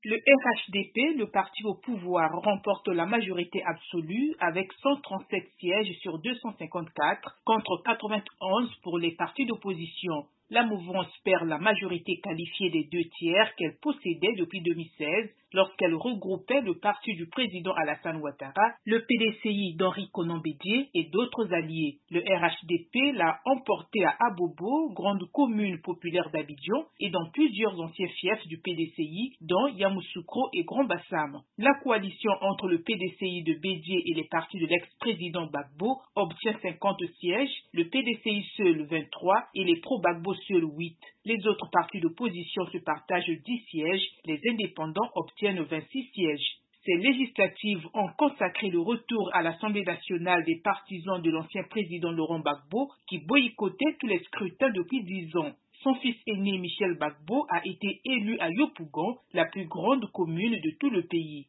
Le RHDP, le parti au pouvoir, remporte la majorité absolue avec 137 sièges sur 254 contre 91 pour les partis d'opposition. La mouvance perd la majorité qualifiée des 2 tiers qu'elle possédait depuis 2016 lorsqu'elle regroupait le parti du président Alassane Ouattara, le PDCI d'Henri Konan Bédié et d'autres alliés. Le RHDP l'a emporté à Abobo, grande commune populaire d'Abidjan, et dans plusieurs anciens fiefs du PDCI, dont Yamoussoukro et Grand Bassam. La coalition entre le PDCI de Bédié et les partis de l'ex-président Gbagbo obtient 50 sièges, le PDCI seul 23 et les pro-Gbagbo seul 8. Les autres partis d'opposition se partagent 10 sièges, les indépendants obtiennent 26 sièges. Ces législatives ont consacré le retour à l'Assemblée nationale des partisans de l'ancien président Laurent Gbagbo qui boycottaient tous les scrutins depuis 10 ans. Son fils aîné Michel Gbagbo a été élu à Yopougon, la plus grande commune de tout le pays.